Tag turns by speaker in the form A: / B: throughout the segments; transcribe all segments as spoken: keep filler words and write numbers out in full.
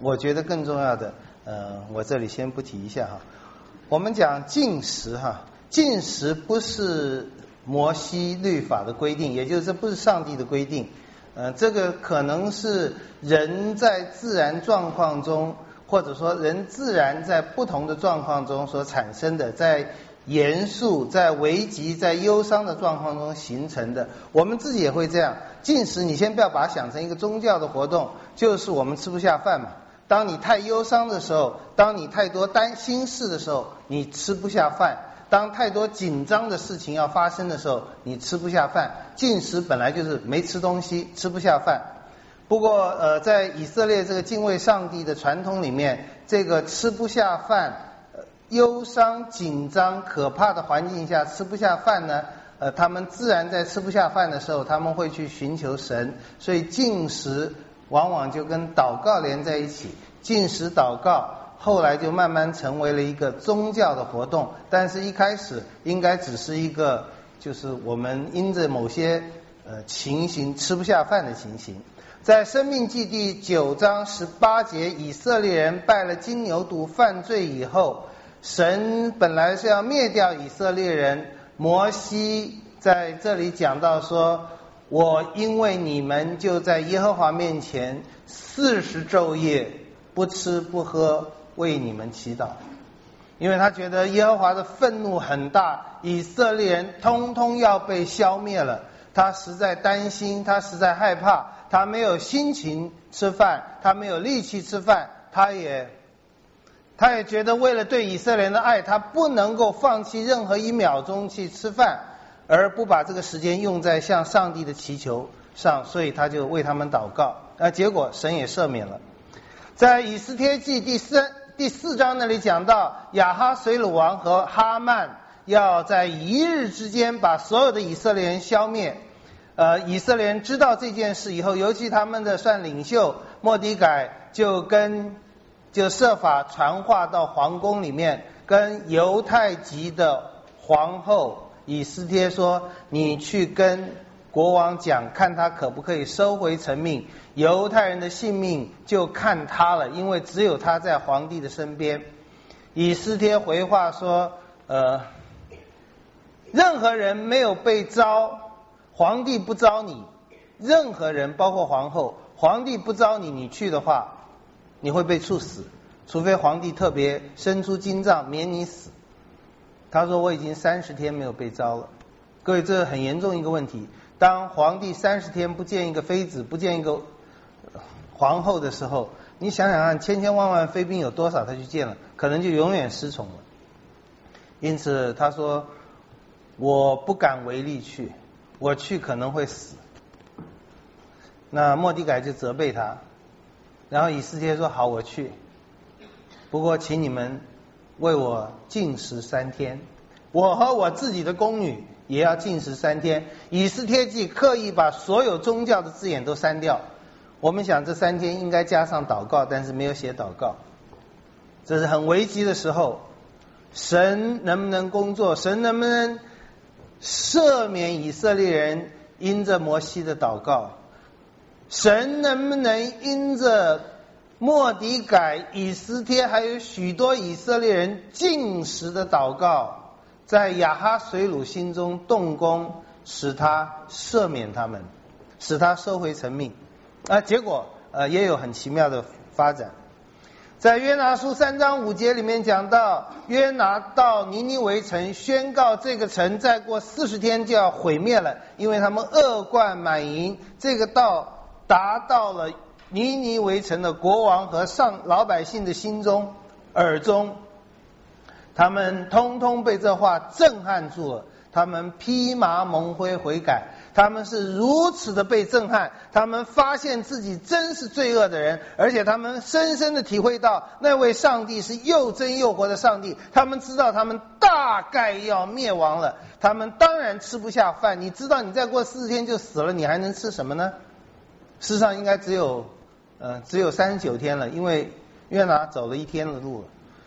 A: 我觉得更重要的，呃，我这里先不提一下哈。我们讲禁食哈，禁食不是摩西律法的规定，也就是这不是上帝的规定，呃，这个可能是人在自然状况中，或者说人自然在不同的状况中所产生的，在严肃、在危急、在忧伤的状况中形成的。我们自己也会这样。禁食，你先不要把它想成一个宗教的活动，就是我们吃不下饭嘛。当你太忧伤的时候，当你太多担心事的时候，你吃不下饭；当太多紧张的事情要发生的时候，你吃不下饭。禁食本来就是没吃东西，吃不下饭。不过呃，在以色列这个敬畏上帝的传统里面，这个吃不下饭、呃、忧伤、紧张、可怕的环境下吃不下饭呢，呃，他们自然在吃不下饭的时候，他们会去寻求神，所以禁食往往就跟祷告连在一起。禁食祷告后来就慢慢成为了一个宗教的活动，但是一开始应该只是一个就是我们因着某些呃情形吃不下饭的情形。在申命记第九章十八节，以色列人拜了金牛犊犯罪以后，神本来是要灭掉以色列人，摩西在这里讲到说，我因为你们就在耶和华面前四十昼夜不吃不喝为你们祈祷，因为他觉得耶和华的愤怒很大，以色列人通通要被消灭了，他实在担心，他实在害怕，他没有心情吃饭，他没有力气吃饭，他也他也觉得为了对以色列人的爱，他不能够放弃任何一秒钟去吃饭，而不把这个时间用在向上帝的祈求上，所以他就为他们祷告，而结果神也赦免了。在以斯帖记第四第四章那里讲到，亚哈随鲁王和哈曼要在一日之间把所有的以色列人消灭。呃，以色列人知道这件事以后，尤其他们的算领袖末底改就跟就设法传话到皇宫里面，跟犹太籍的皇后以斯帖说，你去跟国王讲，看他可不可以收回成命，犹太人的性命就看他了，因为只有他在皇帝的身边。以斯帖回话说，呃，任何人没有被招，皇帝不招你，任何人包括皇后，皇帝不招你，你去的话你会被处死，除非皇帝特别伸出金杖免你死。他说我已经三十天没有被招了。各位，这很严重一个问题，当皇帝三十天不见一个妃子，不见一个皇后的时候，你想想看，千千万万妃嫔有多少他去见了，可能就永远失宠了。因此他说我不敢违例去，我去可能会死。那末底改就责备他，然后以斯帖说好，我去，不过请你们为我禁食三天，我和我自己的宫女也要禁食三天。以斯帖记刻意把所有宗教的字眼都删掉，我们想这三天应该加上祷告，但是没有写祷告。这是很危急的时候，神能不能工作？神能不能赦免以色列人因着摩西的祷告？神能不能因着末底改、以斯帖还有许多以色列人禁食的祷告，在亚哈随鲁心中动工，使他赦免他们，使他收回成命。啊，结果呃也有很奇妙的发展。在约拿书三章五节里面讲到，约拿到尼尼微城宣告这个城再过四十天就要毁灭了，因为他们恶贯满盈。这个道达到了尼尼微城的国王和上老百姓的心中耳中，他们通通被这话震撼住了，他们披麻蒙灰悔改，他们是如此的被震撼，他们发现自己真是罪恶的人，而且他们深深的体会到那位上帝是又真又活的上帝，他们知道他们大概要灭亡了，他们当然吃不下饭。你知道你再过四十天就死了，你还能吃什么呢？事实上应该只有呃只有三十九天了，因为约拿走了一天的路了。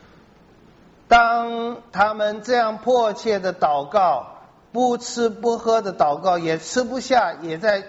A: 当他们这样迫切的祷告，不吃不喝的祷告，也吃不下，也在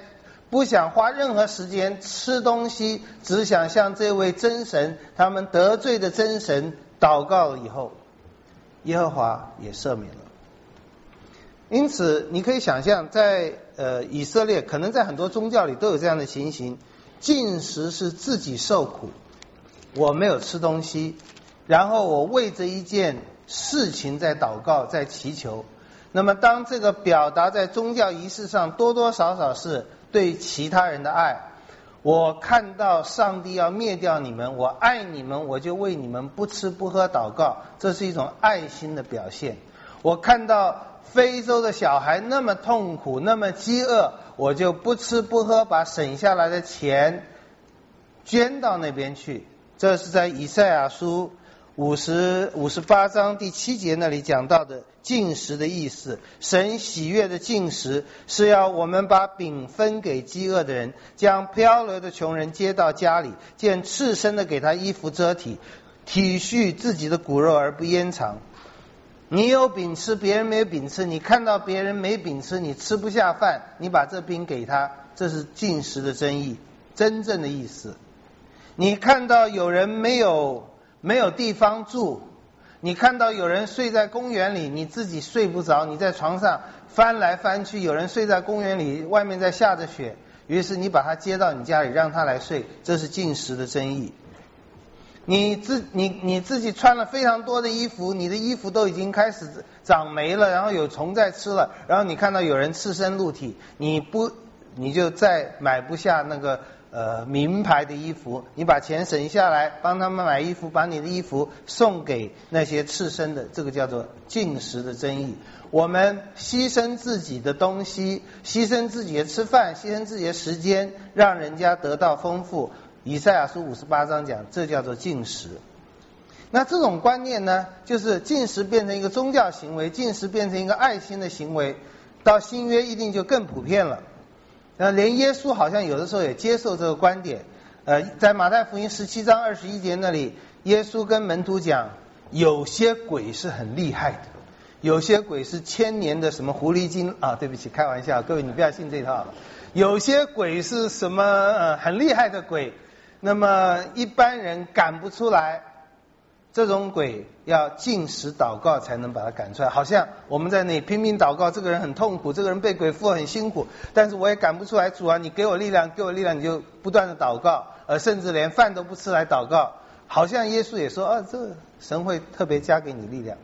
A: 不想花任何时间吃东西，只想向这位真神，他们得罪的真神祷告了以后，耶和华也赦免了。因此你可以想象，在呃以色列，可能在很多宗教里都有这样的情形，禁食是自己受苦，我没有吃东西，然后我为着一件事情在祷告，在祈求。那么当这个表达在宗教仪式上，多多少少是对其他人的爱。我看到上帝要灭掉你们，我爱你们，我就为你们不吃不喝祷告，这是一种爱心的表现。我看到非洲的小孩那么痛苦，那么饥饿，我就不吃不喝，把省下来的钱捐到那边去。这是在以赛亚书五十五十八章第七节那里讲到的禁食的意思。神喜悦的禁食是要我们把饼分给饥饿的人，将漂流的穷人接到家里，见赤身的给他衣服遮体，体恤自己的骨肉而不掩藏。你有饼吃，别人没有饼吃，你看到别人没饼吃，你吃不下饭，你把这饼给他，这是禁食的真意，真正的意思。你看到有人没有没有地方住，你看到有人睡在公园里，你自己睡不着，你在床上翻来翻去，有人睡在公园里，外面在下着雪，于是你把他接到你家里，让他来睡，这是禁食的真意。你自你你自己穿了非常多的衣服，你的衣服都已经开始长霉了，然后有虫在吃了，然后你看到有人赤身露体，你不你就再买不下那个呃名牌的衣服，你把钱省下来帮他们买衣服，把你的衣服送给那些赤身的，这个叫做禁食的真意。我们牺牲自己的东西，牺牲自己的吃饭，牺牲自己的时间，让人家得到丰富。以赛亚书五十八章讲，这叫做禁食。那这种观念呢，就是禁食变成一个宗教行为，禁食变成一个爱心的行为，到新约一定就更普遍了。那连耶稣好像有的时候也接受这个观点。呃，在马太福音十七章二十一节那里，耶稣跟门徒讲，有些鬼是很厉害的，有些鬼是千年的什么狐狸精啊，对不起，开玩笑，各位你不要信这套了。有些鬼是什么呃很厉害的鬼，那么一般人赶不出来，这种鬼要禁食祷告才能把它赶出来。好像我们在那里拼命祷告，这个人很痛苦，这个人被鬼附很辛苦，但是我也赶不出来，主啊你给我力量，给我力量，你就不断的祷告，呃，甚至连饭都不吃来祷告，好像耶稣也说啊，这个神会特别加给你力量。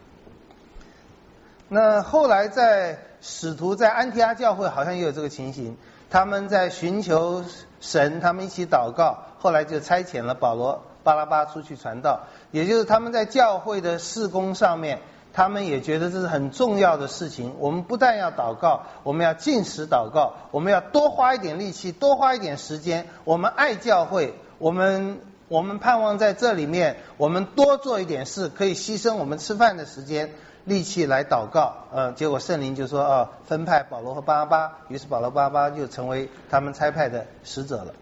A: 那后来在使徒在安提阿教会好像也有这个情形，他们在寻求神，他们一起祷告，后来就差遣了保罗巴拉巴出去传道，也就是他们在教会的事工上面，他们也觉得这是很重要的事情。我们不但要祷告，我们要禁食祷告，我们要多花一点力气，多花一点时间，我们爱教会，我们我们盼望在这里面我们多做一点事，可以牺牲我们吃饭的时间力气来祷告。呃，结果圣灵就说哦，分派保罗和巴拉巴，于是保罗巴拉巴就成为他们差派的使者了。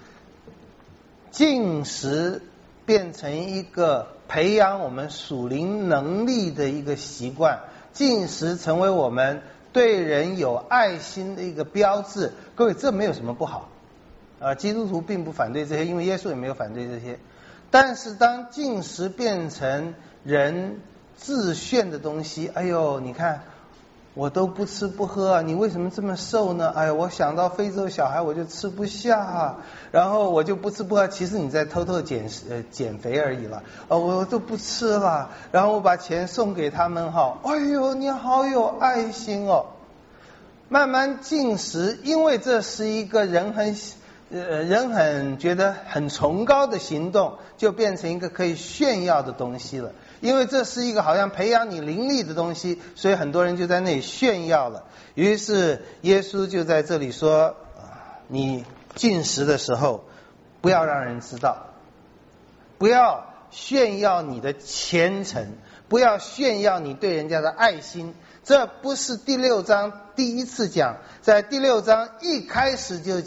A: 禁食变成一个培养我们属灵能力的一个习惯，禁食成为我们对人有爱心的一个标志。各位，这没有什么不好，呃，基督徒并不反对这些，因为耶稣也没有反对这些。但是当禁食变成人自炫的东西，哎呦，你看我都不吃不喝啊，你为什么这么瘦呢？哎呀，我想到非洲小孩我就吃不下啊，然后我就不吃不喝，其实你在偷偷减呃减肥而已了。呃，我都不吃了，然后我把钱送给他们哈。哎呦，你好有爱心哦。慢慢禁食，因为这是一个人很呃人很觉得很崇高的行动，就变成一个可以炫耀的东西了。因为这是一个好像培养你灵力的东西，所以很多人就在那里炫耀了。于是耶稣就在这里说，你禁食的时候不要让人知道，不要炫耀你的虔诚，不要炫耀你对人家的爱心。这不是第六章第一次讲，在第六章一开始就讲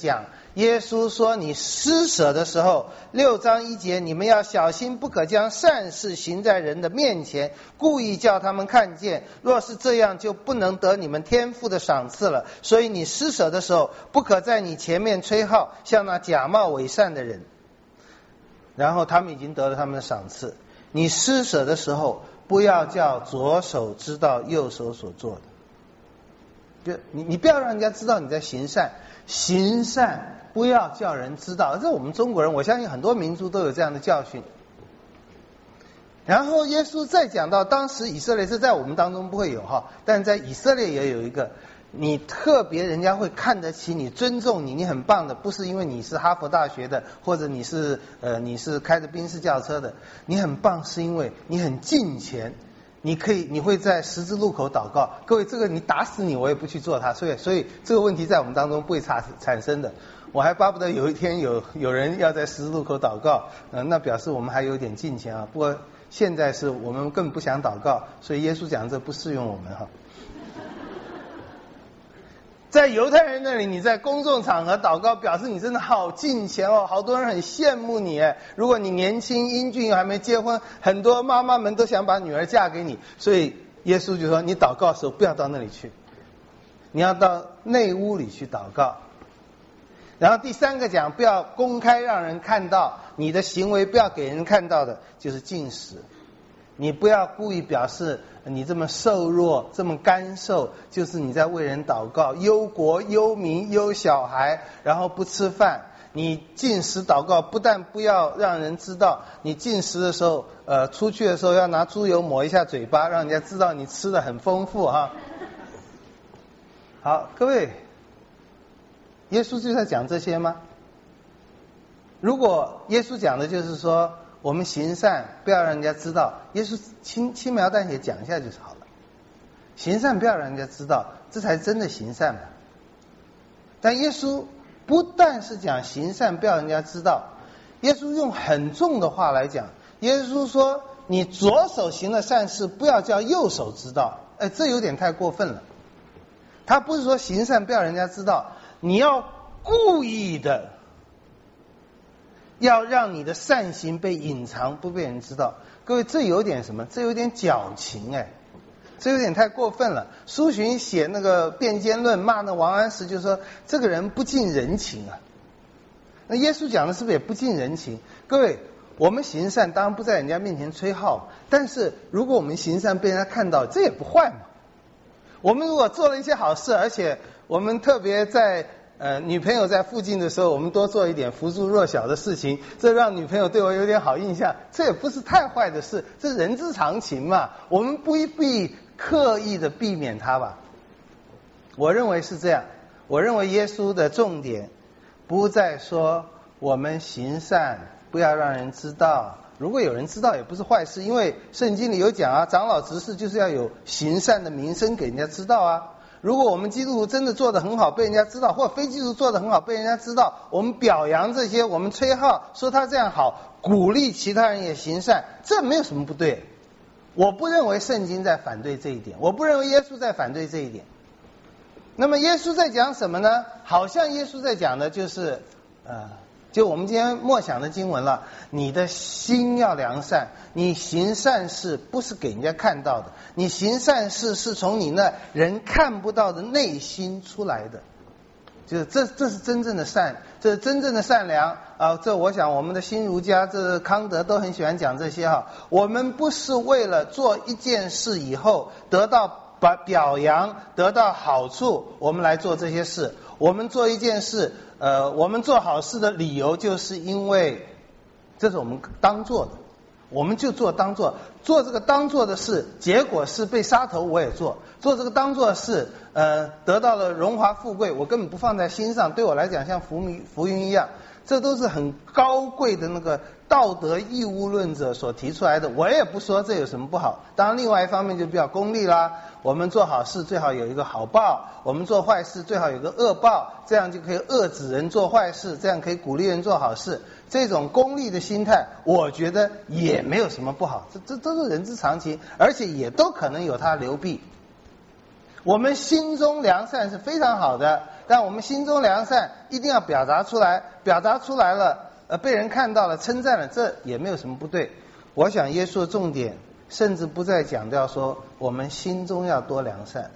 A: 耶稣说你施舍的时候，六章一节，你们要小心，不可将善事行在人的面前，故意叫他们看见，若是这样，就不能得你们天父的赏赐了。所以你施舍的时候，不可在你前面吹号，像那假冒伪善的人，然后他们已经得了他们的赏赐。你施舍的时候，不要叫左手知道右手所做的，就你你不要让人家知道你在行善，行善不要叫人知道。这我们中国人，我相信很多民族都有这样的教训。然后耶稣再讲到，当时以色列是在我们当中不会有哈，但在以色列也有一个，你特别人家会看得起你，尊重你，你很棒的，不是因为你是哈佛大学的，或者你是呃你是开着宾士轿车的，你很棒是因为你很敬虔。你可以，你会在十字路口祷告。各位，这个你打死你我也不去做它，所以所以这个问题在我们当中不会产产生的。我还巴不得有一天有有人要在十字路口祷告，呃，那表示我们还有点敬虔啊。不过现在是我们更不想祷告，所以耶稣讲这不适用我们哈。在犹太人那里，你在公众场合祷告，表示你真的好敬虔哦，好多人很羡慕你。如果你年轻英俊又还没结婚，很多妈妈们都想把女儿嫁给你，所以耶稣就说，你祷告的时候不要到那里去，你要到内屋里去祷告。然后第三个讲，不要公开让人看到你的行为，不要给人看到的就是禁食。你不要故意表示你这么瘦弱，这么干瘦，就是你在为人祷告，忧国忧民忧小孩，然后不吃饭。你禁食祷告，不但不要让人知道，你禁食的时候，呃，出去的时候要拿猪油抹一下嘴巴，让人家知道你吃的很丰富哈。好，各位，耶稣就在讲这些吗？如果耶稣讲的就是说，我们行善不要让人家知道，耶稣轻轻描淡写讲一下就是好了。行善不要让人家知道，这才真的行善嘛。但耶稣不但是讲行善不要人家知道，耶稣用很重的话来讲。耶稣说，你左手行的善事不要叫右手知道，哎，这有点太过分了。他不是说行善不要人家知道，你要故意的要让你的善行被隐藏，不被人知道。各位，这有点什么？这有点矫情哎，这有点太过分了。苏洵写那个《辩奸论》骂那王安石，就说这个人不近人情啊。那耶稣讲的是不是也不近人情？各位，我们行善当然不在人家面前吹号，但是如果我们行善被人家看到，这也不坏嘛。我们如果做了一些好事，而且我们特别在呃，女朋友在附近的时候，我们多做一点扶助弱小的事情，这让女朋友对我有点好印象，这也不是太坏的事，这是人之常情嘛。我们不必刻意的避免它吧。我认为是这样。我认为耶稣的重点不在说我们行善不要让人知道，如果有人知道也不是坏事，因为圣经里有讲啊，长老执事就是要有行善的名声给人家知道啊。如果我们基督徒真的做得很好被人家知道，或者非基督徒做得很好被人家知道，我们表扬这些，我们吹号说他这样好，鼓励其他人也行善，这没有什么不对。我不认为圣经在反对这一点，我不认为耶稣在反对这一点。那么耶稣在讲什么呢？好像耶稣在讲的就是呃就我们今天默想的经文了，你的心要良善，你行善事不是给人家看到的，你行善事是从你那人看不到的内心出来的，就是这这是真正的善，这是真正的善良啊！这我想我们的新儒家，这康德都很喜欢讲这些哈。我们不是为了做一件事以后得到表表扬，得到好处，我们来做这些事。我们做一件事，呃，我们做好事的理由就是因为这是我们当做的，我们就做当做做这个当做的事，结果是被杀头我也做，做这个当做的事，呃，得到了荣华富贵，我根本不放在心上，对我来讲像浮云浮云一样，这都是很高贵的那个道德义务论者所提出来的，我也不说这有什么不好。当然另外一方面就比较功利啦，我们做好事最好有一个好报，我们做坏事最好有个恶报，这样就可以遏制人做坏事，这样可以鼓励人做好事。这种功利的心态我觉得也没有什么不好，这这都是人之常情，而且也都可能有它流弊。我们心中良善是非常好的， 但我们心中良善一定要表达出来，表达出来了，呃，被人看到了，称赞了，这也没有什么不对。我想耶稣的重点甚至不再强调说我们心中要多良善，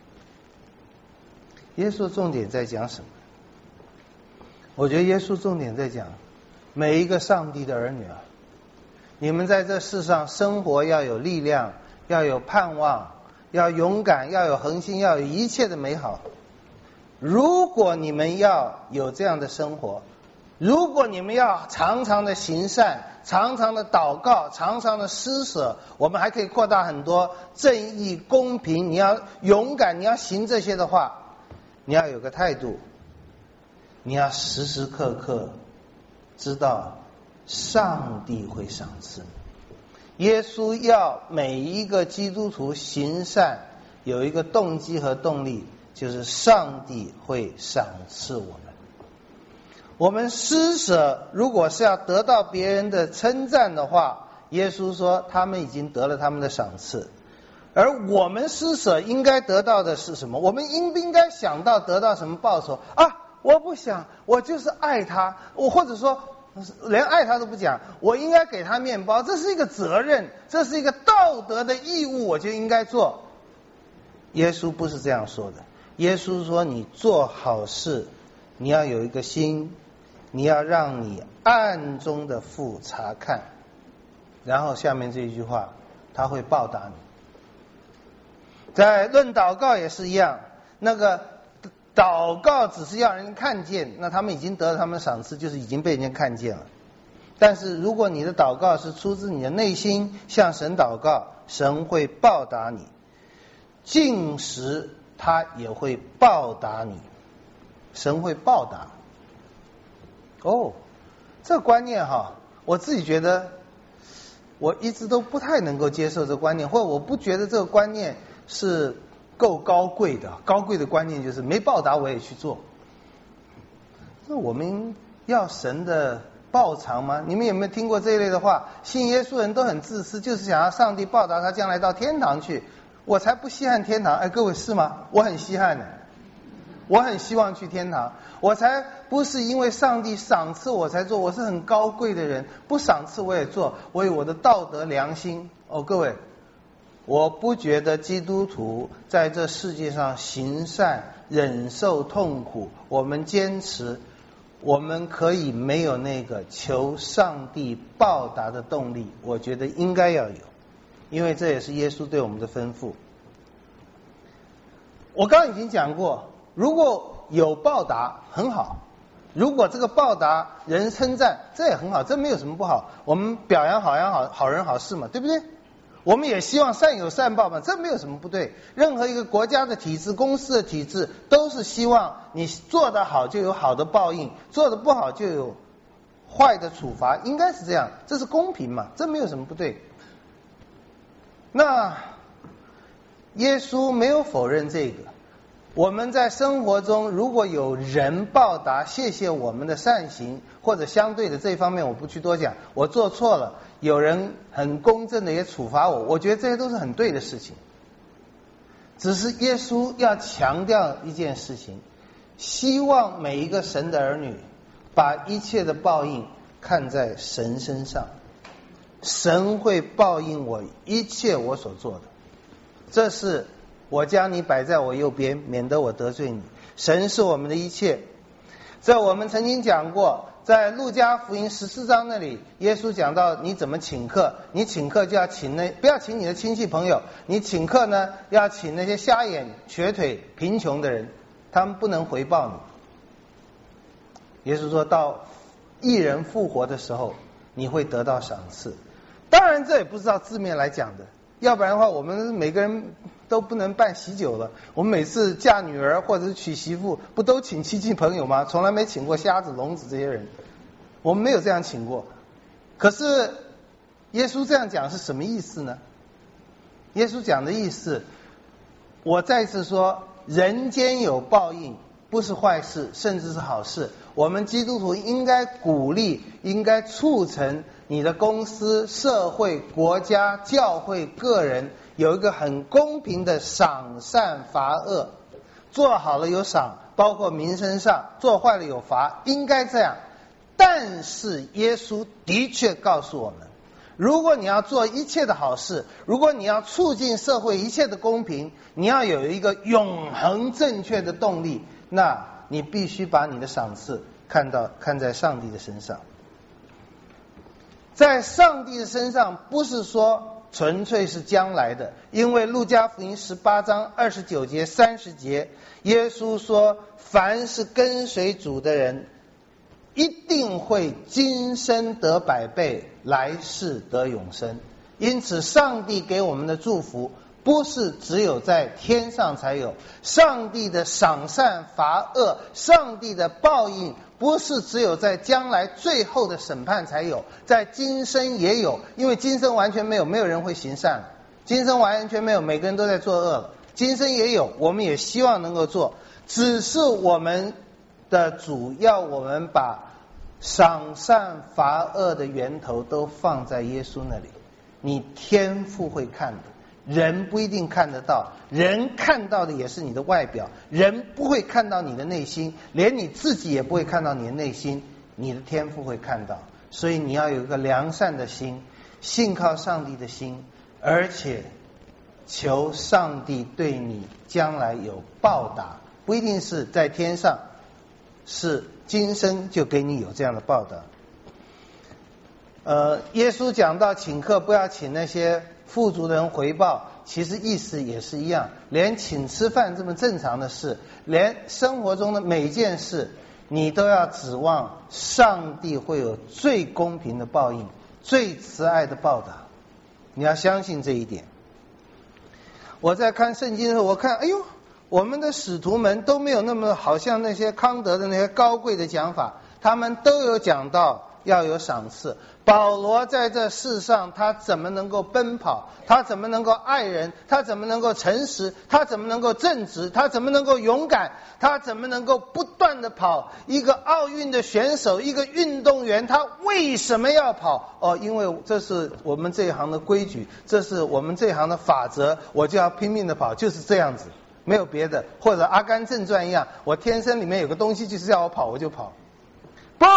A: 耶稣的重点在讲什么？我觉得耶稣重点在讲每一个上帝的儿女啊，你们在这世上生活要有力量，要有盼望，要勇敢，要有恒心，要有一切的美好。如果你们要有这样的生活，如果你们要常常的行善，常常的祷告，常常的施舍，我们还可以扩大很多正义公平，你要勇敢，你要行这些的话，你要有个态度，你要时时刻刻知道上帝会赏赐你。耶稣要每一个基督徒行善有一个动机和动力，就是上帝会赏赐我们。我们施舍如果是要得到别人的称赞的话，耶稣说他们已经得了他们的赏赐。而我们施舍应该得到的是什么？我们应不应该想到得到什么报酬啊？我不想，我就是爱他，我或者说连爱他都不讲，我应该给他面包，这是一个责任，这是一个道德的义务，我就应该做。耶稣不是这样说的，耶稣说你做好事，你要有一个心，你要让你暗中的父察看，然后下面这一句话，他会报答你。在论祷告也是一样，那个祷告只是要人看见，那他们已经得了他们的赏赐，就是已经被人家看见了。但是如果你的祷告是出自你的内心，向神祷告，神会报答你。禁食他也会报答你，神会报答。哦，这个观念哈，我自己觉得我一直都不太能够接受这个观念，或者我不觉得这个观念是够高贵的。高贵的观念就是没报答我也去做。那我们要神的报偿吗？你们有没有听过这一类的话？信耶稣人都很自私，就是想要上帝报答他将来到天堂去。我才不稀罕天堂，哎，各位是吗？我很稀罕的，我很希望去天堂。我才不是因为上帝赏赐我才做，我是很高贵的人，不赏赐我也做，我有我的道德良心。哦，各位，我不觉得基督徒在这世界上行善、忍受痛苦，我们坚持，我们可以没有那个求上帝报答的动力，我觉得应该要有，因为这也是耶稣对我们的吩咐。我刚刚已经讲过，如果有报答很好，如果这个报答人称赞，这也很好，这没有什么不好。我们表扬好人好好人好事嘛，对不对？我们也希望善有善报嘛，这没有什么不对。任何一个国家的体制、公司的体制，都是希望你做得好就有好的报应，做得不好就有坏的处罚，应该是这样，这是公平嘛，这没有什么不对。那耶稣没有否认这个。我们在生活中如果有人报答谢谢我们的善行，或者相对的这一方面我不去多讲，我做错了，有人很公正的也处罚我，我觉得这些都是很对的事情。只是耶稣要强调一件事情，希望每一个神的儿女把一切的报应看在神身上，神会报应我一切我所做的，这是我将你摆在我右边，免得我得罪你。神是我们的一切。这我们曾经讲过，在路加福音十四章那里，耶稣讲到你怎么请客，你请客就要请那不要请你的亲戚朋友，你请客呢要请那些瞎眼瘸腿贫穷的人，他们不能回报你。耶稣说到义人复活的时候，你会得到赏赐。当然这也不是照字面来讲的，要不然的话我们每个人都不能办喜酒了。我们每次嫁女儿或者是娶媳妇，不都请亲戚朋友吗？从来没请过瞎子聋子这些人，我们没有这样请过。可是耶稣这样讲是什么意思呢？耶稣讲的意思，我再次说，人间有报应不是坏事，甚至是好事。我们基督徒应该鼓励，应该促成你的公司、社会、国家、教会、个人有一个很公平的赏善罚恶，做好了有赏， 包括民生上，做坏了有罚，应该这样。但是耶稣的确告诉我们，如果你要做一切的好事，如果你要促进社会一切的公平，你要有一个永恒正确的动力，那你必须把你的赏赐看到看在上帝的身上。在上帝的身上，不是说纯粹是将来的，因为路加福音十八章二十九节三十节，耶稣说，凡是跟随主的人，一定会今生得百倍，来世得永生。因此上帝给我们的祝福不是只有在天上才有，上帝的赏善罚恶，上帝的报应不是只有在将来最后的审判才有，在今生也有。因为今生完全没有，没有人会行善，今生完全没有，每个人都在作恶了。今生也有，我们也希望能够做，只是我们的主要我们把赏善罚恶的源头都放在耶稣那里。你天父会看的，人不一定看得到，人看到的也是你的外表，人不会看到你的内心，连你自己也不会看到你的内心，你的天父会看到。所以你要有一个良善的心，信靠上帝的心，而且求上帝对你将来有报答，不一定是在天上，是今生就给你有这样的报答。呃，耶稣讲到请客不要请那些富足的人回报，其实意思也是一样，连请吃饭这么正常的事，连生活中的每一件事，你都要指望上帝会有最公平的报应，最慈爱的报答，你要相信这一点。我在看圣经的时候，我看哎呦，我们的使徒们都没有那么好像那些康德的那些高贵的讲法，他们都有讲到要有赏赐。保罗在这世上，他怎么能够奔跑？他怎么能够爱人？他怎么能够诚实？他怎么能够正直？他怎么能够勇敢？他怎么能够不断的跑？一个奥运的选手，一个运动员，他为什么要跑？哦，因为这是我们这一行的规矩，这是我们这一行的法则，我就要拼命的跑，就是这样子，没有别的。或者阿甘正传一样，我天生里面有个东西就是要我跑，我就跑。不，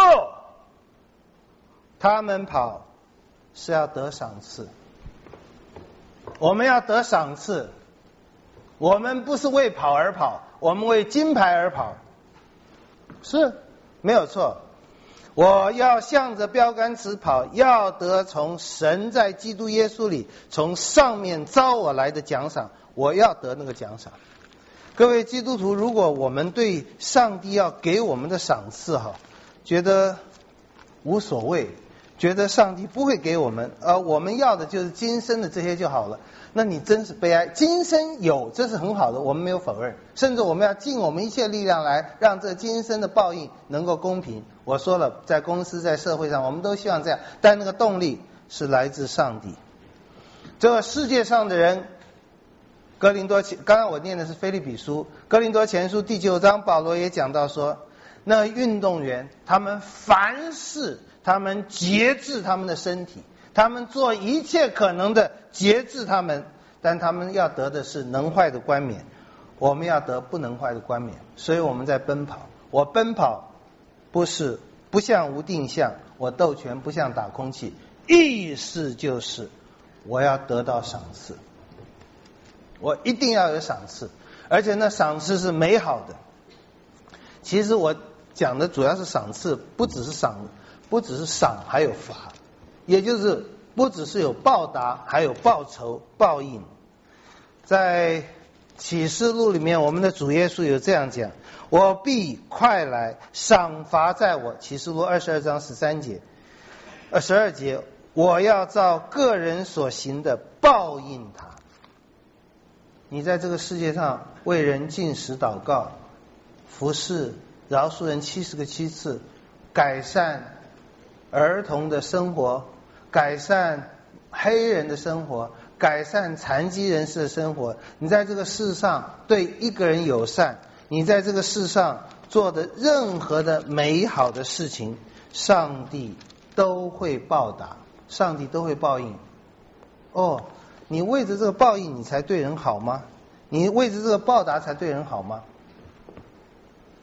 A: 他们跑是要得赏赐，我们要得赏赐，我们不是为跑而跑，我们为金牌而跑，是没有错。我要向着标杆直跑，要得从神在基督耶稣里从上面招我来的奖赏，我要得那个奖赏。各位基督徒，如果我们对上帝要给我们的赏赐哈，觉得无所谓，觉得上帝不会给我们，而我们要的就是今生的这些就好了，那你真是悲哀。今生有，这是很好的，我们没有否认，甚至我们要尽我们一切力量来让这今生的报应能够公平。我说了，在公司在社会上我们都希望这样，但那个动力是来自上帝。这个世界上的人，哥林多前，刚刚我念的是腓立比书，哥林多前书第九章，保罗也讲到说，那运动员他们凡事他们节制他们的身体，他们做一切可能的节制他们，但他们要得的是能坏的冠冕，我们要得不能坏的冠冕。所以我们在奔跑，我奔跑不是不像无定向，我斗拳不像打空气，意思就是我要得到赏赐，我一定要有赏赐，而且那赏赐是美好的。其实我讲的主要是赏赐，不只是赏，不只是赏，还有罚，也就是不只是有报答，还有报酬报应。在启示录里面，我们的主耶稣有这样讲，我必快来，赏罚在我。启示录二十二章十三节二十二节，我要照个人所行的报应他。你在这个世界上为人进食祷告，服侍饶恕人七十个七次，改善儿童的生活，改善黑人的生活，改善残疾人士的生活。你在这个世上对一个人友善，你在这个世上做的任何的美好的事情，上帝都会报答，上帝都会报应。哦，你为着这个报应你才对人好吗？你为着这个报答才对人好吗？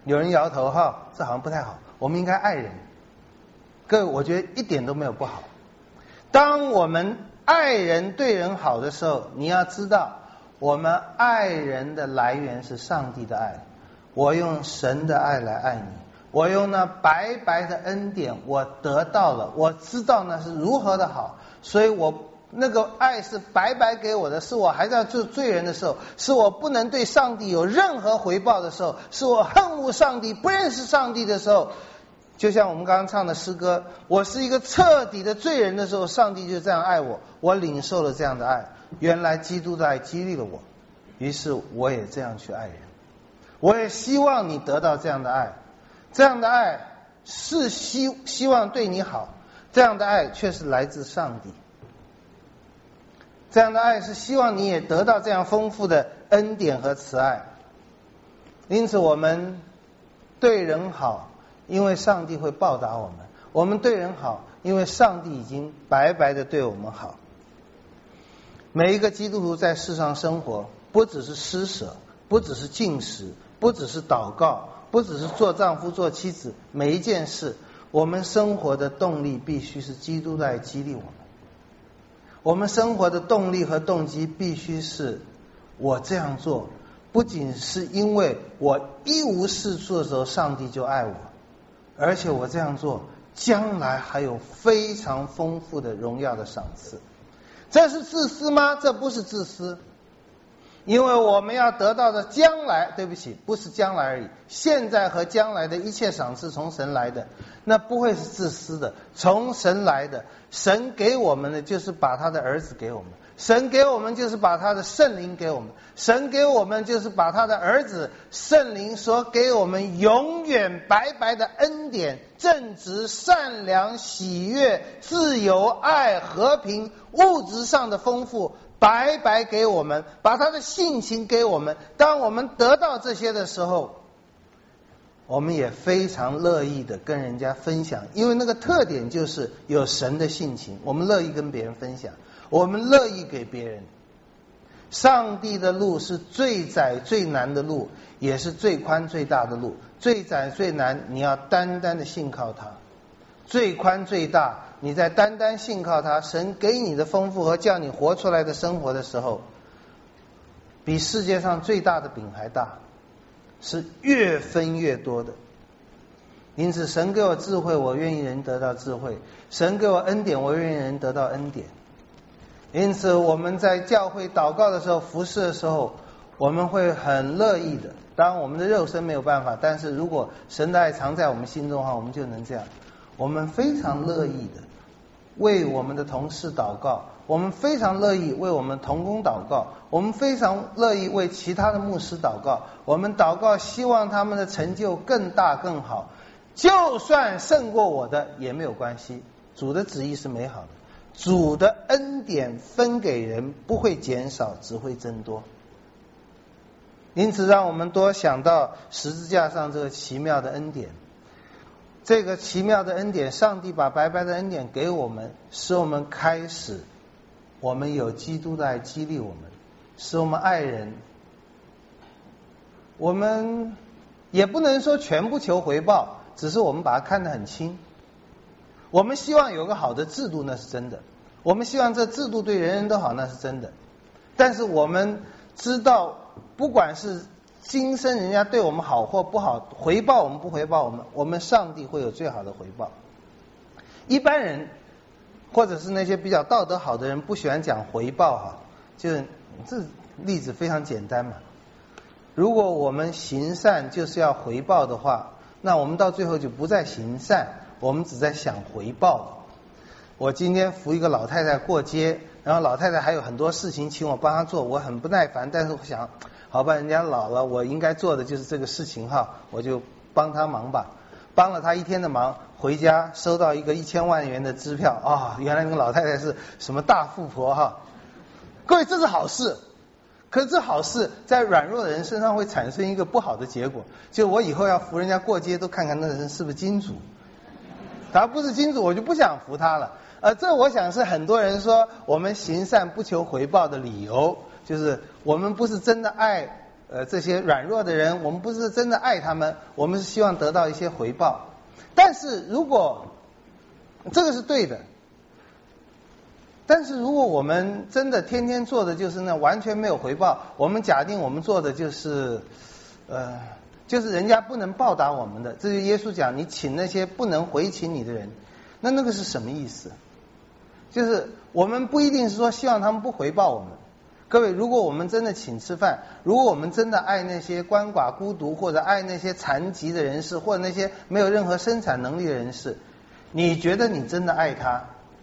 A: 有人摇头哈，这好像不太好，我们应该爱人。各位，我觉得一点都没有不好。当我们爱人对人好的时候，你要知道，我们爱人的来源是上帝的爱。我用神的爱来爱你，我用那白白的恩典，我得到了，我知道那是如何的好，所以我那个爱是白白给我的，是我还在做罪人的时候，是我不能对上帝有任何回报的时候，是我恨恶上帝、不认识上帝的时候。就像我们刚刚唱的诗歌，我是一个彻底的罪人的时候，上帝就这样爱我，我领受了这样的爱。原来基督的爱激励了我，于是我也这样去爱人。我也希望你得到这样的爱，这样的爱是希希望对你好，这样的爱却是来自上帝。这样的爱是希望你也得到这样丰富的恩典和慈爱。因此我们对人好，因为上帝会报答我们。我们对人好，因为上帝已经白白的对我们好。每一个基督徒在世上生活，不只是施舍，不只是禁食，不只是祷告，不只是做丈夫做妻子，每一件事，我们生活的动力必须是基督来激励我们。我们生活的动力和动机必须是，我这样做不仅是因为我一无是处的时候上帝就爱我，而且我这样做将来还有非常丰富的荣耀的赏赐。这是自私吗？这不是自私，因为我们要得到的将来，对不起，不是将来而已，现在和将来的一切赏赐从神来的，那不会是自私的，从神来的。神给我们的就是把他的儿子给我们，神给我们就是把他的圣灵给我们，神给我们就是把他的儿子圣灵所给我们永远白白的恩典，正直、善良、喜悦、自由、爱、和平，物质上的丰富白白给我们，把他的性情给我们。当我们得到这些的时候，我们也非常乐意的跟人家分享，因为那个特点就是有神的性情，我们乐意跟别人分享，我们乐意给别人。上帝的路是最窄最难的路，也是最宽最大的路。最窄最难，你要单单的信靠他；最宽最大，你在单单信靠他，神给你的丰富和叫你活出来的生活的时候，比世界上最大的饼还大，是越分越多的。因此神给我智慧，我愿意人得到智慧；神给我恩典，我愿意人得到恩典。因此我们在教会祷告的时候，服侍的时候，我们会很乐意的。当然我们的肉身没有办法，但是如果神的爱藏在我们心中的话，我们就能这样。我们非常乐意的为我们的同事祷告，我们非常乐意为我们同工祷告，我们非常乐意为其他的牧师祷告。我们祷告希望他们的成就更大更好，就算胜过我的也没有关系，主的旨意是美好的，主的恩典分给人不会减少，只会增多。因此让我们多想到十字架上这个奇妙的恩典。这个奇妙的恩典，上帝把白白的恩典给我们，使我们开始，我们有基督的爱激励我们，使我们爱人。我们也不能说全部求回报，只是我们把它看得很轻。我们希望有个好的制度，那是真的；我们希望这制度对人人都好，那是真的。但是我们知道，不管是今生人家对我们好或不好，回报我们不回报我们，我们上帝会有最好的回报。一般人或者是那些比较道德好的人不喜欢讲回报哈，就是这例子非常简单嘛。如果我们行善就是要回报的话，那我们到最后就不再行善，我们只在想回报。我今天扶一个老太太过街，然后老太太还有很多事情请我帮她做，我很不耐烦，但是我想好吧，人家老了，我应该做的就是这个事情哈，我就帮她忙吧。帮了她一天的忙，回家收到一个一千万元的支票啊、哦，原来那个老太太是什么大富婆哈。各位，这是好事，可是这好事在软弱的人身上会产生一个不好的结果，就我以后要扶人家过街都看看那人是不是金主，他不是金主我就不想扶他了。呃，这我想是很多人说我们行善不求回报的理由，就是我们不是真的爱呃这些软弱的人，我们不是真的爱他们，我们是希望得到一些回报。但是如果这个是对的，但是如果我们真的天天做的就是那完全没有回报，我们假定我们做的就是呃就是人家不能报答我们的，这就耶稣讲你请那些不能回请你的人，那那个是什么意思？就是我们不一定是说希望他们不回报我们。各位，如果我们真的请吃饭，如果我们真的爱那些鳏寡孤独，或者爱那些残疾的人士，或者那些没有任何生产能力的人士，你觉得你真的爱他？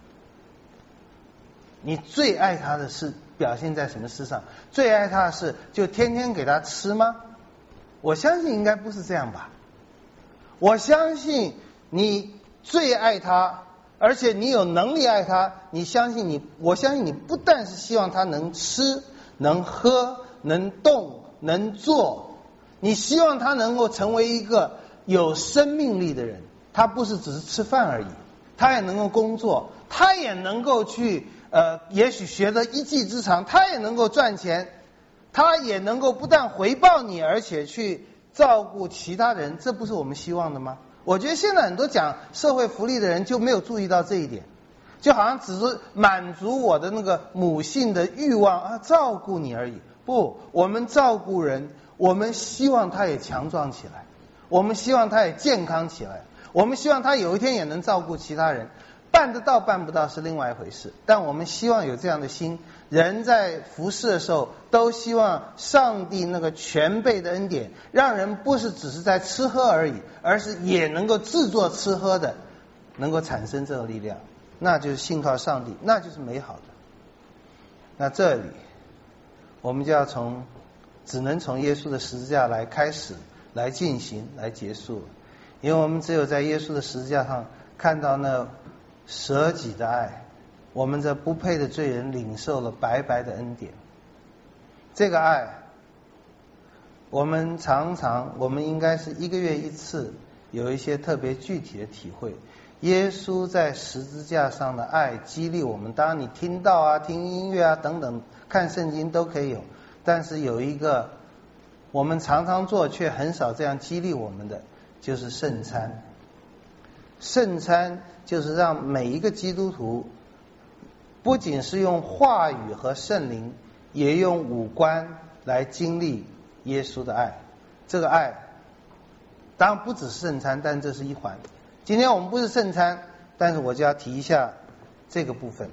A: 你最爱他的是表现在什么事上？最爱他的是就天天给他吃吗？我相信应该不是这样吧。我相信你最爱他，而且你有能力爱他，你相信你，我相信你不但是希望他能吃、能喝、能动、能做，你希望他能够成为一个有生命力的人。他不是只是吃饭而已，他也能够工作，他也能够去呃，也许学得一技之长，他也能够赚钱，他也能够不但回报你，而且去照顾其他人，这不是我们希望的吗？我觉得现在很多讲社会福利的人就没有注意到这一点，就好像只是满足我的那个母性的欲望啊，照顾你而已。不，我们照顾人，我们希望他也强壮起来，我们希望他也健康起来，我们希望他有一天也能照顾其他人。办得到办不到是另外一回事，但我们希望有这样的心。人在服侍的时候都希望上帝那个全备的恩典，让人不是只是在吃喝而已，而是也能够制作吃喝的，能够产生这个力量，那就是信靠上帝，那就是美好的。那这里我们就要从只能从耶稣的十字架来开始，来进行，来结束，因为我们只有在耶稣的十字架上看到那舍己的爱，我们这不配的罪人领受了白白的恩典。这个爱我们常常，我们应该是一个月一次有一些特别具体的体会。耶稣在十字架上的爱激励我们，当然你听到啊、听音乐啊等等，看圣经都可以有，但是有一个我们常常做却很少这样激励我们的，就是圣餐。圣餐就是让每一个基督徒不仅是用话语和圣灵，也用五官来经历耶稣的爱。这个爱当然不只是圣餐，但这是一环。今天我们不是圣餐，但是我就要提一下这个部分。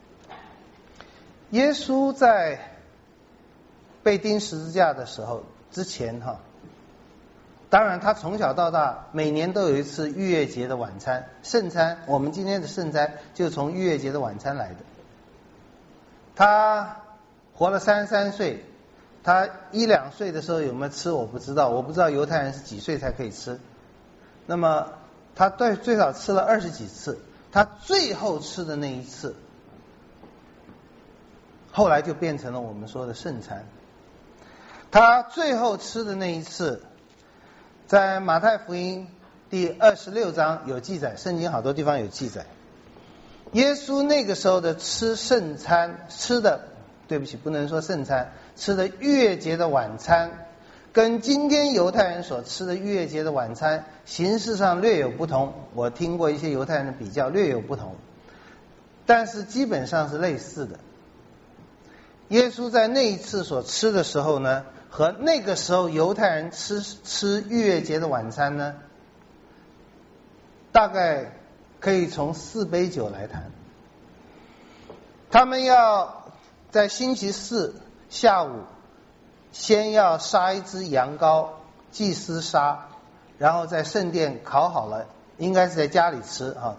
A: 耶稣在被钉十字架的时候之前哈，当然他从小到大每年都有一次逾越节的晚餐，圣餐，我们今天的圣餐就是从逾越节的晚餐来的。他活了三十三岁，他一两岁的时候有没有吃我不知道，我不知道犹太人是几岁才可以吃。那么他最最少吃了二十几次，他最后吃的那一次，后来就变成了我们说的圣餐。他最后吃的那一次，在马太福音第二十六章有记载，圣经好多地方有记载。耶稣那个时候的吃圣餐，吃的对不起不能说圣餐，吃的逾越节的晚餐，跟今天犹太人所吃的逾越节的晚餐形式上略有不同，我听过一些犹太人的比较，略有不同，但是基本上是类似的。耶稣在那一次所吃的时候呢，和那个时候犹太人吃吃逾越节的晚餐呢，大概可以从四杯酒来谈。他们要在星期四下午先要杀一只羊羔，祭司杀，然后在圣殿烤好了，应该是在家里吃啊，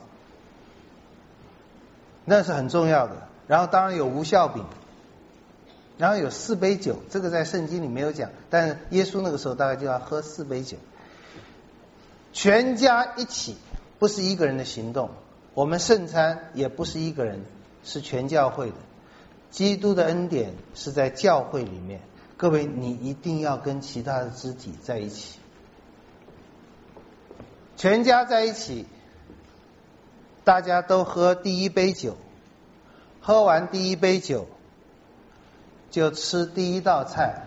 A: 那是很重要的。然后当然有无酵饼，然后有四杯酒，这个在圣经里没有讲，但是耶稣那个时候大概就要喝四杯酒，全家一起，不是一个人的行动。我们圣餐也不是一个人，是全教会的。基督的恩典是在教会里面，各位你一定要跟其他的肢体在一起，全家在一起，大家都喝第一杯酒，喝完第一杯酒就吃第一道菜，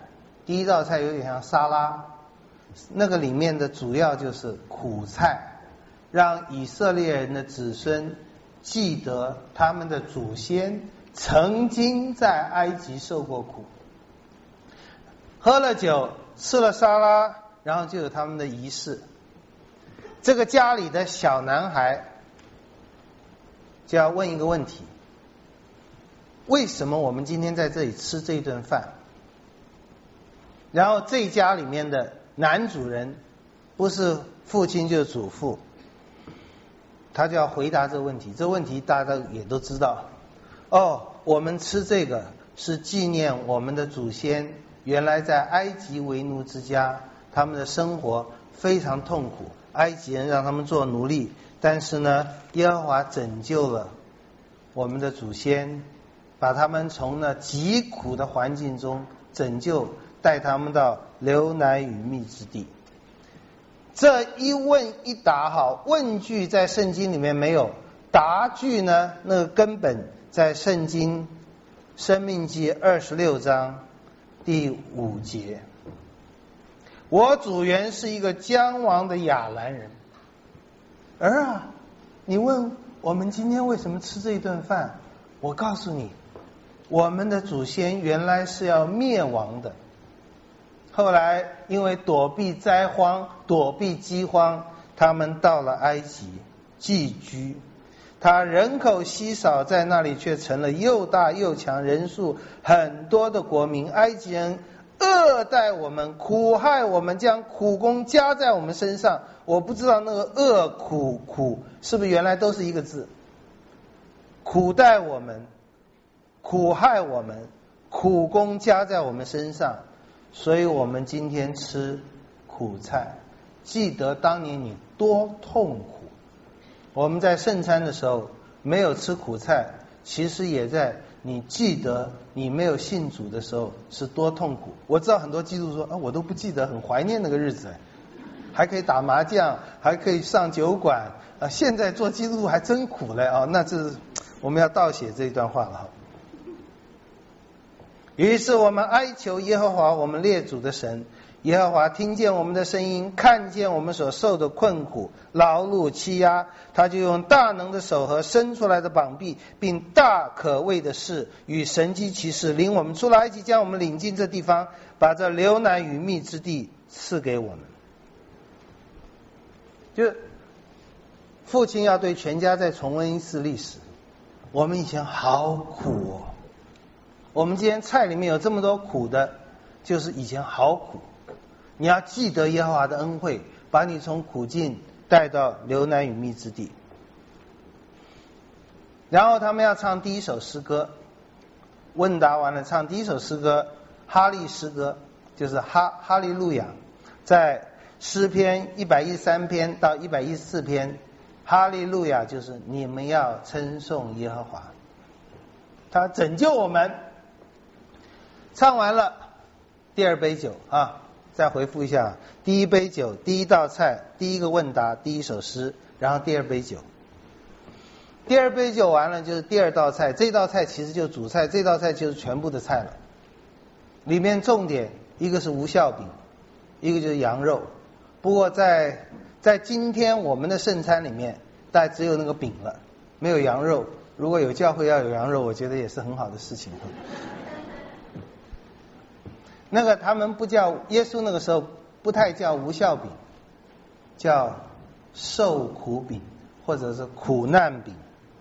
A: 第一道菜有点像沙拉，那个里面的主要就是苦菜，让以色列人的子孙记得他们的祖先曾经在埃及受过苦。喝了酒，吃了沙拉，然后就有他们的仪式。这个家里的小男孩就要问一个问题：为什么我们今天在这里吃这顿饭？然后这家里面的男主人不是父亲就是祖父，他就要回答这个问题。这个问题大家也都知道，哦，我们吃这个是纪念我们的祖先原来在埃及为奴之家，他们的生活非常痛苦，埃及人让他们做奴隶，但是呢，耶和华拯救了我们的祖先，把他们从那极苦的环境中拯救，带他们到流奶与蜜之地。这一问一答，好，问句在圣经里面没有，答句呢，那个根本在圣经申命记二十六章第五节。我主原是一个将亡的亚兰人，儿啊，你问我们今天为什么吃这一顿饭？我告诉你，我们的祖先原来是要灭亡的，后来因为躲避灾荒，躲避饥荒，他们到了埃及寄居。他人口稀少，在那里却成了又大又强，人数很多的国民。埃及人恶待我们，苦害我们，将苦工加在我们身上。我不知道那个恶苦苦是不是原来都是一个字？苦待我们，苦害我们，苦工加在我们身上，所以我们今天吃苦菜。记得当年你多痛苦。我们在圣餐的时候没有吃苦菜，其实也在你记得你没有信主的时候是多痛苦。我知道很多基督徒说啊，我都不记得，很怀念那个日子，还可以打麻将，还可以上酒馆啊，现在做基督徒还真苦嘞啊！那这是我们要倒写这一段话了。于是我们哀求耶和华我们列祖的神，耶和华听见我们的声音，看见我们所受的困苦、劳碌、欺压，他就用大能的手和伸出来的膀臂，并大可畏的事与神迹奇事，领我们出了埃及，将我们领进这地方，把这流奶与蜜之地赐给我们。就父亲要对全家再重温一次历史。我们以前好苦哦，我们今天菜里面有这么多苦的，就是以前好苦。你要记得耶和华的恩惠，把你从苦境带到流奶与蜜之地。然后他们要唱第一首诗歌，问答完了唱第一首诗歌，哈利诗歌，就是哈哈利路亚。在诗篇一百一十三篇到一百一十四篇，哈利路亚就是你们要称颂耶和华，他拯救我们。唱完了第二杯酒啊，再回复一下，第一杯酒，第一道菜，第一个问答，第一首诗，然后第二杯酒。第二杯酒完了就是第二道菜，这道菜其实就是主菜，这道菜就是全部的菜了。里面重点一个是无酵饼，一个就是羊肉。不过在在今天我们的圣餐里面，大概只有那个饼了，没有羊肉。如果有教会要有羊肉，我觉得也是很好的事情。那个他们不叫，耶稣那个时候不太叫无酵饼，叫受苦饼或者是苦难饼。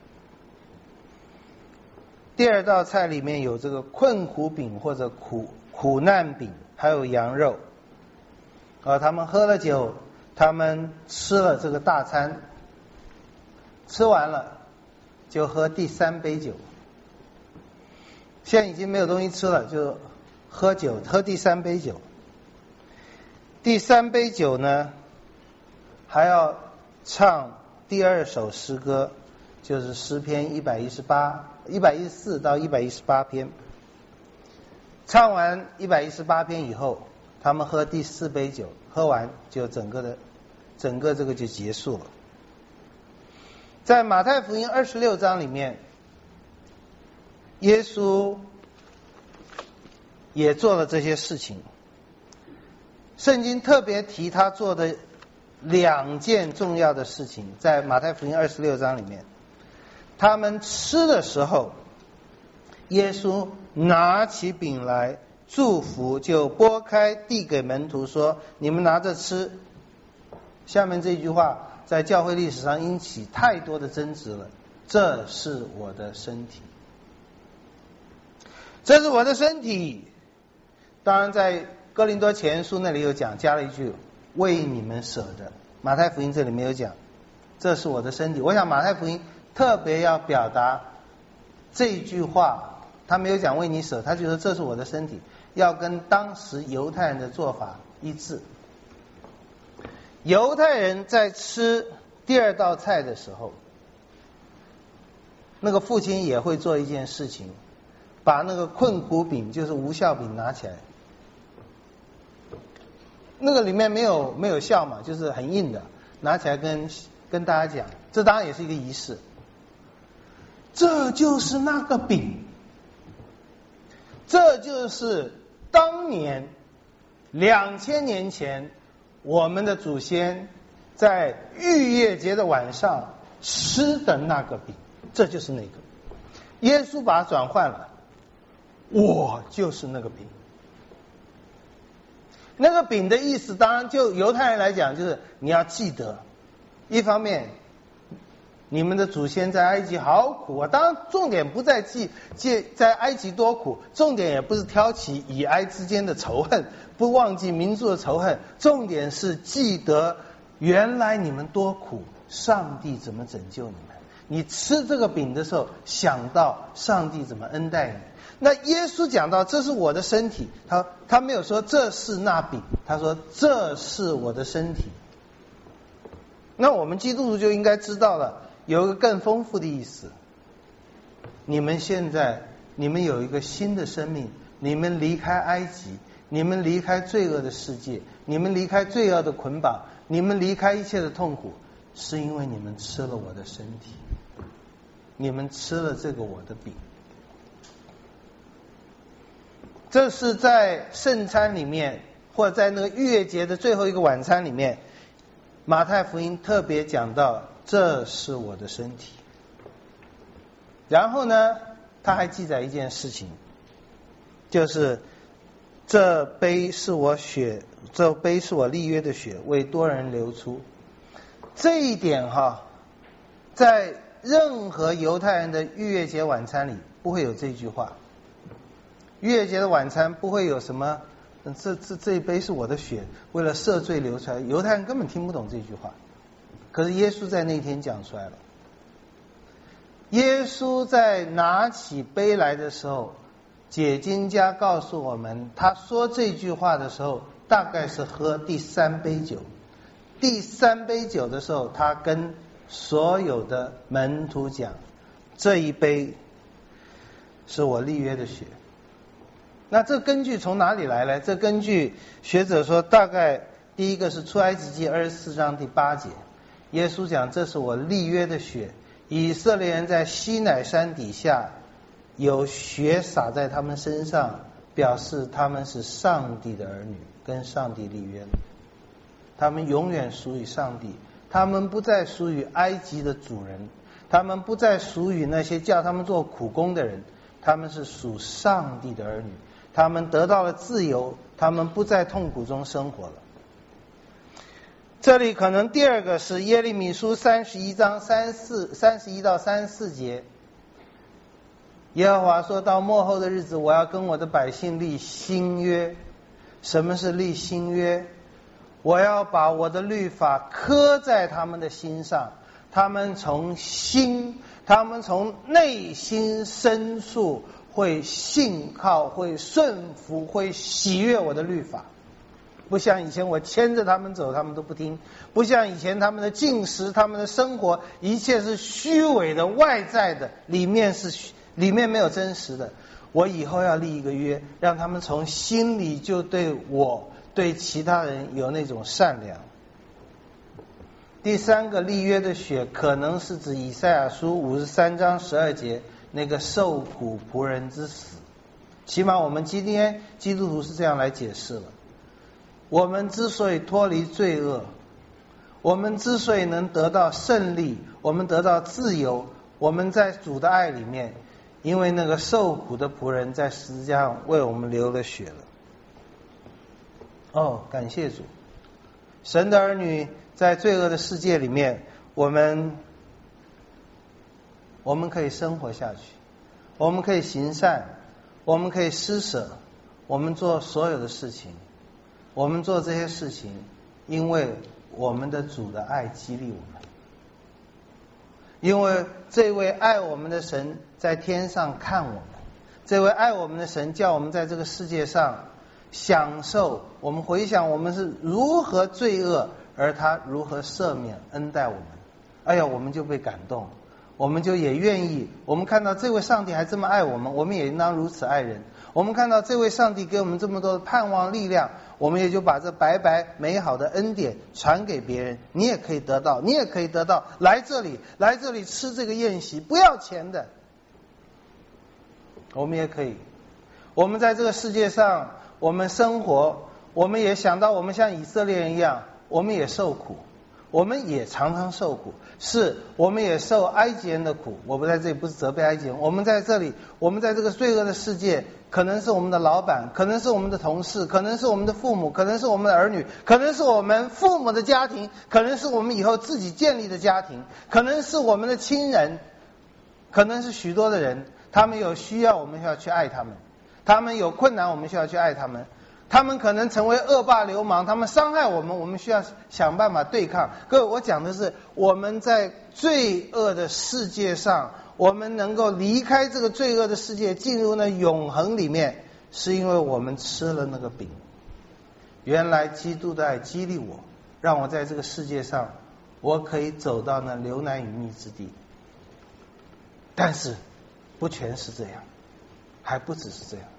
A: 第二道菜里面有这个困苦饼或者苦苦难饼，还有羊肉。啊，他们喝了酒，他们吃了这个大餐，吃完了就喝第三杯酒。现在已经没有东西吃了，就喝酒，喝第三杯酒。第三杯酒呢，还要唱第二首诗歌，就是诗篇一百一十八、一百一十四到一百一十八篇。唱完一百一十八篇以后，他们喝第四杯酒，喝完就整个的整个这个就结束了。在马太福音二十六章里面，耶稣也做了这些事情。 圣经特别提他做的两件重要的事情，在马太福音二十六章里面，他们吃的时候，耶稣拿起饼来祝福，就拨开递给门徒说：你们拿着吃。下面这句话在教会历史上引起太多的争执了。这是我的身体，这是我的身体。当然在哥林多前书那里有讲，加了一句为你们舍的。马太福音这里没有讲，这是我的身体。我想马太福音特别要表达这句话，他没有讲为你舍，他就说这是我的身体，要跟当时犹太人的做法一致。犹太人在吃第二道菜的时候，那个父亲也会做一件事情，把那个困苦饼，就是无酵饼拿起来，那个里面没有没有酵嘛，就是很硬的，拿起来跟跟大家讲，这当然也是一个仪式。这就是那个饼，这就是当年两千年前我们的祖先在逾越节的晚上吃的那个饼，这就是那个。耶稣把它转换了，我就是那个饼。那个饼的意思，当然就犹太人来讲，就是你要记得，一方面你们的祖先在埃及好苦啊，当然重点不在记记在埃及多苦，重点也不是挑起以埃之间的仇恨，不忘记民族的仇恨，重点是记得原来你们多苦，上帝怎么拯救你们。你吃这个饼的时候，想到上帝怎么恩待你。那耶稣讲到这是我的身体，他他没有说这是那饼，他说这是我的身体。那我们基督徒就应该知道了，有一个更丰富的意思。你们现在你们有一个新的生命，你们离开埃及，你们离开罪恶的世界，你们离开罪恶的捆绑，你们离开一切的痛苦，是因为你们吃了我的身体，你们吃了这个我的饼。这是在圣餐里面，或者在那个逾越节的最后一个晚餐里面，马太福音特别讲到这是我的身体。然后呢，他还记载一件事情，就是这杯是我血，这杯是我立约的血，为多人流出。这一点哈，在任何犹太人的逾越节晚餐里不会有这句话。逾越节的晚餐不会有什么这这这一杯是我的血，为了赦罪流出来，犹太人根本听不懂这句话。可是耶稣在那天讲出来了。耶稣在拿起杯来的时候，解经家告诉我们，他说这句话的时候大概是喝第三杯酒。第三杯酒的时候，他跟所有的门徒讲，这一杯是我立约的血。那这根据从哪里来呢？这根据学者说，大概第一个是出埃及记二十四章第八节，耶稣讲这是我立约的血，以色列人在西乃山底下有血洒在他们身上，表示他们是上帝的儿女，跟上帝立约了，他们永远属于上帝，他们不再属于埃及的主人，他们不再属于那些叫他们做苦工的人，他们是属上帝的儿女，他们得到了自由，他们不在痛苦中生活了。这里可能第二个是耶利米书三十一章三四三十一到三十四节，耶和华说，到末后的日子，我要跟我的百姓立新约。什么是立新约？我要把我的律法刻在他们的心上，他们从心，他们从内心深处会信靠，会顺服，会喜悦我的律法。不像以前我牵着他们走，他们都不听；不像以前他们的进食，他们的生活，一切是虚伪的、外在的，里面是里面没有真实的。我以后要立一个约，让他们从心里就对我、对其他人有那种善良。第三个立约的血，可能是指以赛亚书五十三章十二节那个受苦仆人之死，起码我们今天基督徒是这样来解释了。 我们之所以脱离罪恶，我们之所以能得到胜利，我们得到自由，我们在主的爱里面，因为那个受苦的仆人在十字架上为我们流了血了。哦，感谢主！神的儿女在罪恶的世界里面，我们我们可以生活下去，我们可以行善，我们可以施舍，我们做所有的事情，我们做这些事情，因为我们的主的爱激励我们，因为这位爱我们的神在天上看我们，这位爱我们的神叫我们在这个世界上享受，我们回想我们是如何罪恶，而他如何赦免恩待我们，哎呀，我们就被感动，我们就也愿意，我们看到这位上帝还这么爱我们，我们也应当如此爱人。我们看到这位上帝给我们这么多的盼望力量，我们也就把这白白美好的恩典传给别人，你也可以得到，你也可以得到，来这里，来这里吃这个宴席，不要钱的，我们也可以。我们在这个世界上，我们生活，我们也想到我们像以色列人一样，我们也受苦，我们也常常受苦，是我们也受埃及人的苦，我们在这里不是责备埃及人，我们在这里，我们在这个罪恶的世界，可能是我们的老板，可能是我们的同事，可能是我们的父母，可能是我们的儿女，可能是我们父母的家庭，可能是我们以后自己建立的家庭，可能是我们的亲人，可能是许多的人，他们有需要，我们需要去爱他们，他们有困难，我们需要去爱他们，他们可能成为恶霸流氓，他们伤害我们，我们需要想办法对抗。各位，我讲的是我们在罪恶的世界上，我们能够离开这个罪恶的世界，进入那永恒里面，是因为我们吃了那个饼。原来基督的爱激励我，让我在这个世界上，我可以走到那流奶与蜜之地。但是不全是这样，还不只是这样。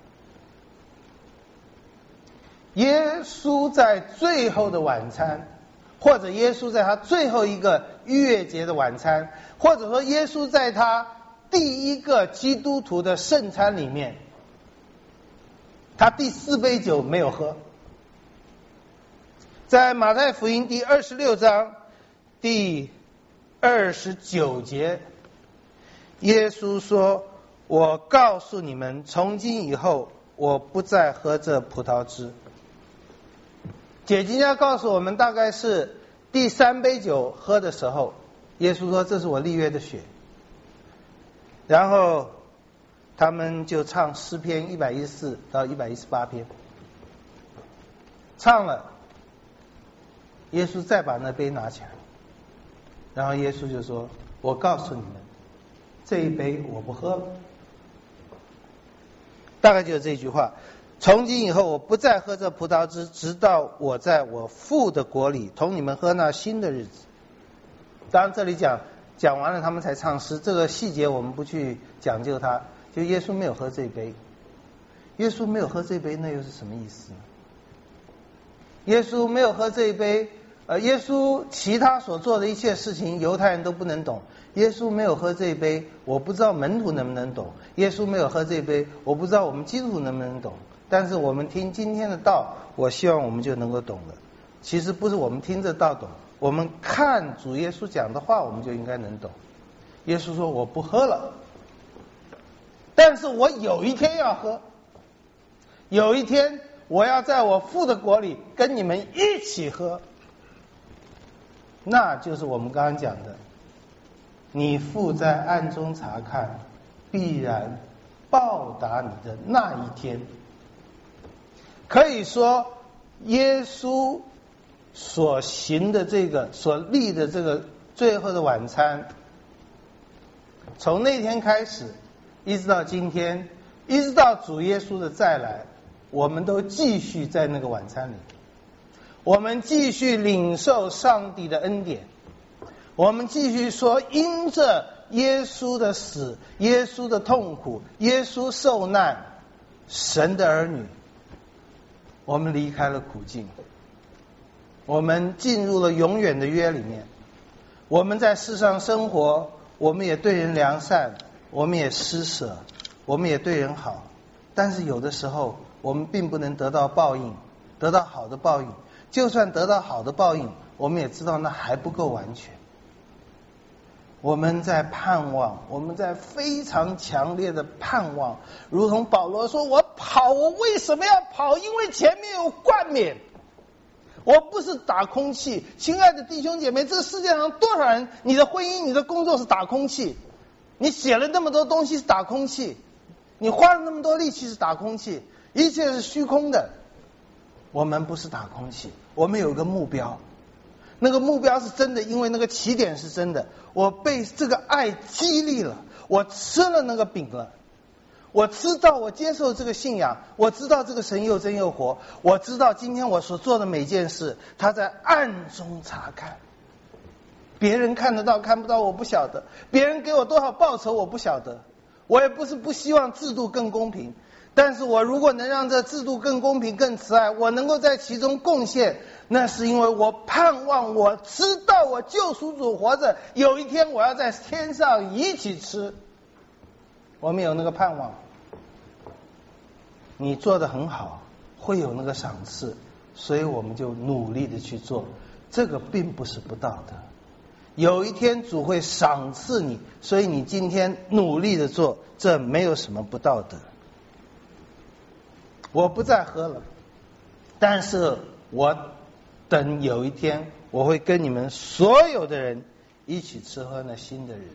A: 耶稣在最后的晚餐，或者耶稣在他最后一个逾越节的晚餐，或者说耶稣在他第一个基督徒的圣餐里面，他第四杯酒没有喝。在马太福音第二十六章第二十九节，耶稣说，我告诉你们，从今以后我不再喝这葡萄汁。解经家告诉我们，大概是第三杯酒喝的时候，耶稣说这是我立约的血。然后他们就唱诗篇一百一十四到一百一十八篇，唱了，耶稣再把那杯拿起来，然后耶稣就说，我告诉你们，这一杯我不喝了。大概就是这句话，从今以后我不再喝这葡萄汁，直到我在我父的国里同你们喝那新的日子。当然这里讲讲完了，他们才唱诗，这个细节我们不去讲究它。就耶稣没有喝这杯，耶稣没有喝这杯，那又是什么意思呢？耶稣没有喝这一杯，呃，耶稣其他所做的一切事情，犹太人都不能懂。耶稣没有喝这一杯，我不知道门徒能不能懂。耶稣没有喝这一杯，我不知道我们基督徒能不能懂。但是我们听今天的道，我希望我们就能够懂了。其实不是我们听这道懂，我们看主耶稣讲的话，我们就应该能懂。耶稣说我不喝了，但是我有一天要喝，有一天我要在我父的国里跟你们一起喝。那就是我们刚刚讲的，你父在暗中察看，必然报答你的那一天。可以说耶稣所行的这个所立的这个最后的晚餐，从那天开始一直到今天，一直到主耶稣的再来，我们都继续在那个晚餐里，我们继续领受上帝的恩典，我们继续说，因着耶稣的死，耶稣的痛苦，耶稣受难，神的儿女，我们离开了苦境，我们进入了永远的约里面。我们在世上生活，我们也对人良善，我们也施舍，我们也对人好，但是有的时候我们并不能得到报应， 得到好的报应。就算得到好的报应，我们也知道那还不够完全。我们在盼望，我们在非常强烈的盼望，如同保罗说，我跑，我为什么要跑？因为前面有冠冕。我不是打空气。亲爱的弟兄姐妹，这个世界上多少人，你的婚姻，你的工作是打空气，你写了那么多东西是打空气，你花了那么多力气是打空气，一切是虚空的。我们不是打空气，我们有一个目标，那个目标是真的，因为那个起点是真的。我被这个爱激励了，我吃了那个饼了，我知道我接受这个信仰，我知道这个神又真又活，我知道今天我所做的每件事他在暗中查看，别人看得到看不到我不晓得，别人给我多少报酬我不晓得，我也不是不希望制度更公平，但是我如果能让这制度更公平更慈爱，我能够在其中贡献，那是因为我盼望，我知道我救赎主活着，有一天我要在天上一起吃。我们有那个盼望。你做得很好，会有那个赏赐，所以我们就努力的去做，这个并不是不道德。有一天主会赏赐你，所以你今天努力的做，这没有什么不道德。我不再喝了，但是我等有一天我会跟你们所有的人一起吃喝那新的日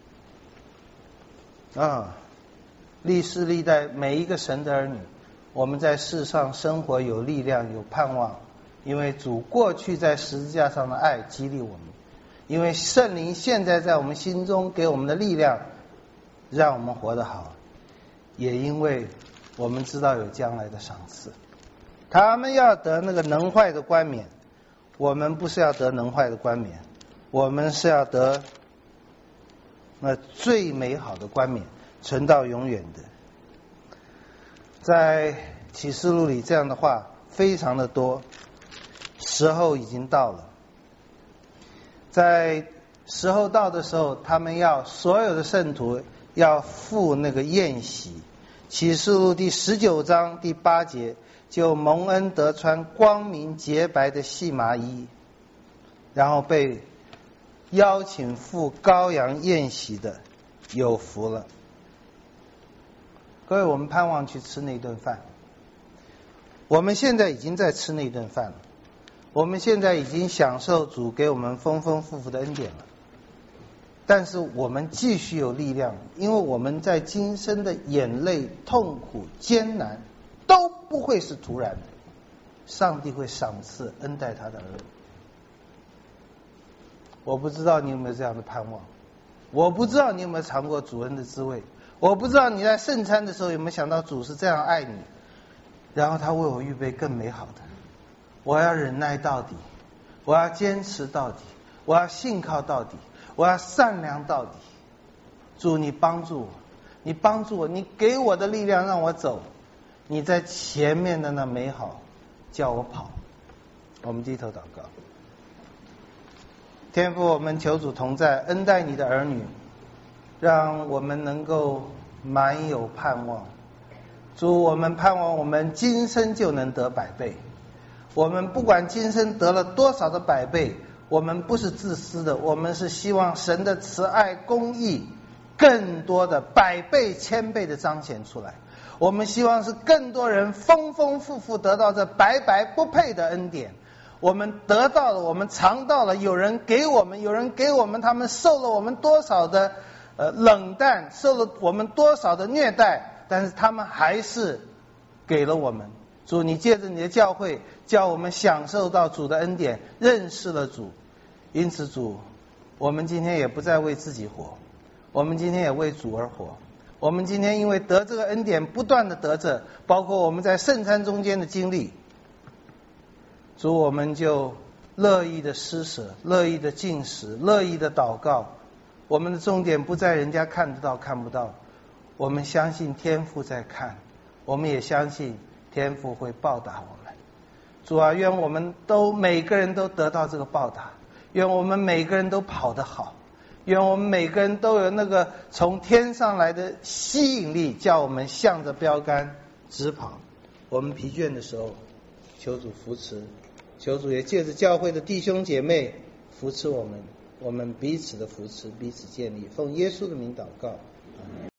A: 子啊！历世历代每一个神的儿女，我们在世上生活有力量有盼望，因为主过去在十字架上的爱激励我们，因为圣灵现在在我们心中给我们的力量让我们活得好，也因为我们知道有将来的赏赐。他们要得那个能坏的冠冕，我们不是要得能坏的冠冕，我们是要得那最美好的冠冕，存到永远的。在启示录里这样的话非常的多，时候已经到了。在时候到的时候，他们要所有的圣徒要赴那个宴席。启示录第十九章第八节，就蒙恩得穿光明洁白的细麻衣，然后被邀请赴羔羊宴席的有福了。各位，我们盼望去吃那顿饭，我们现在已经在吃那顿饭了，我们现在已经享受主给我们丰丰富富的恩典了，但是我们继续有力量，因为我们在今生的眼泪、痛苦、艰难都不会是突然的，上帝会赏赐恩待他的儿女。我不知道你有没有这样的盼望，我不知道你有没有尝过主恩的滋味，我不知道你在圣餐的时候有没有想到主是这样爱你，然后他为我预备更美好的。我要忍耐到底，我要坚持到底，我要信靠到底，我要善良到底。主，你帮助我，你帮助我，你给我的力量让我走，你在前面的那美好叫我跑。我们低头祷告。天父，我们求主同在，恩待你的儿女，让我们能够满有盼望。主，我们盼望我们今生就能得百倍，我们不管今生得了多少的百倍，我们不是自私的，我们是希望神的慈爱公义更多的百倍千倍的彰显出来，我们希望是更多人丰丰富富得到这白白不配的恩典。我们得到了，我们尝到了，有人给我们，有人给我们，他们受了我们多少的呃冷淡，受了我们多少的虐待，但是他们还是给了我们。主，你借着你的教会叫我们享受到主的恩典，认识了主。因此主，我们今天也不再为自己活，我们今天也为主而活。我们今天因为得这个恩典不断的得着，包括我们在圣餐中间的经历，主，我们就乐意的施舍，乐意的进食，乐意的祷告。我们的重点不在人家看得到看不到，我们相信天父在看，我们也相信天父会报答我们。主啊，愿我们都每个人都得到这个报答，愿我们每个人都跑得好，愿我们每个人都有那个从天上来的吸引力，叫我们向着标杆直跑。我们疲倦的时候求主扶持，求主也借着教会的弟兄姐妹扶持我们，我们彼此的扶持，彼此建立，奉耶稣的名祷告。